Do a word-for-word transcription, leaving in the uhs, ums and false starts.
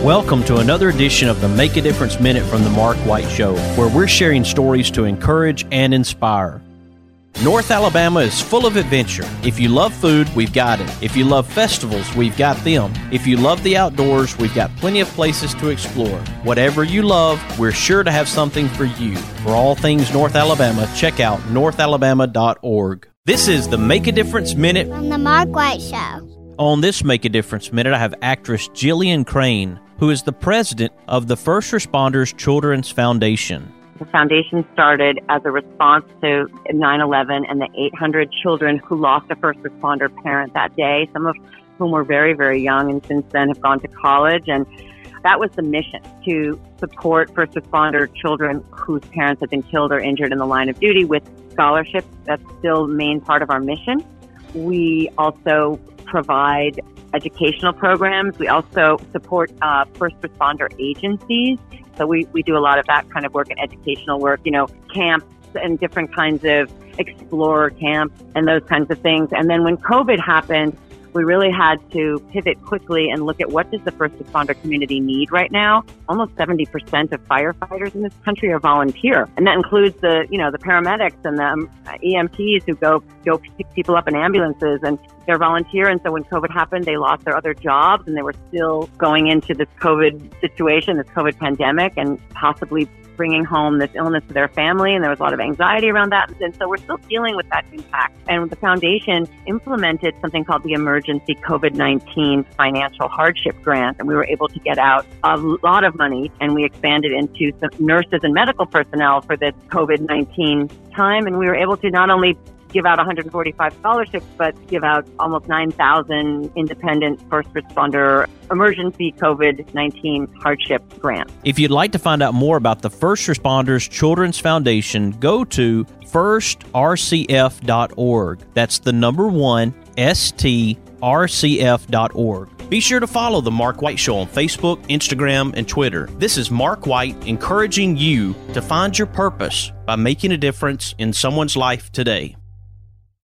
Welcome to another edition of the Make a Difference Minute from the Mark White Show, where we're sharing stories to encourage and inspire. North Alabama is full of adventure. If you love food, we've got it. If you love festivals, we've got them. If you love the outdoors, we've got plenty of places to explore. Whatever you love, we're sure to have something for you. For all things North Alabama, check out north alabama dot org. This is the Make a Difference Minute from the Mark White Show. On this Make a Difference Minute, I have actress Jillian Crane, who is the president of the First Responders Children's Foundation. The foundation started as a response to nine eleven and the eight hundred children who lost a first responder parent that day, some of whom were very, very young and since then have gone to college. And that was the mission, to support first responder children whose parents have been killed or injured in the line of duty with scholarships. That's still the main part of our mission. We also provide educational programs. We also support uh, first responder agencies. So we, we do a lot of that kind of work and educational work, you know, camps and different kinds of explorer camps and those kinds of things. And then when COVID happened, we really had to pivot quickly and look at what does the first responder community need right now. Almost seventy percent of firefighters in this country are volunteer. And that includes the, you know, the paramedics and the um, E M Ts who go, go pick people up in ambulances, and they're volunteer. And so when COVID happened, they lost their other jobs and they were still going into this COVID situation, this COVID pandemic, and possibly bringing home this illness to their family, and there was a lot of anxiety around that. And so we're still dealing with that impact. And the foundation implemented something called the Emergency COVID nineteen Financial Hardship Grant, and we were able to get out a lot of money, and we expanded into some nurses and medical personnel for this COVID nineteen time, and we were able to not only give out one hundred forty-five scholarships, but give out almost nine thousand independent first responder emergency COVID nineteen hardship grants. If you'd like to find out more about the First Responders Children's Foundation, go to first r c f dot org. That's the number one, S T R C F dot org. Be sure to follow The Mark White Show on Facebook, Instagram, and Twitter. This is Mark White encouraging you to find your purpose by making a difference in someone's life today.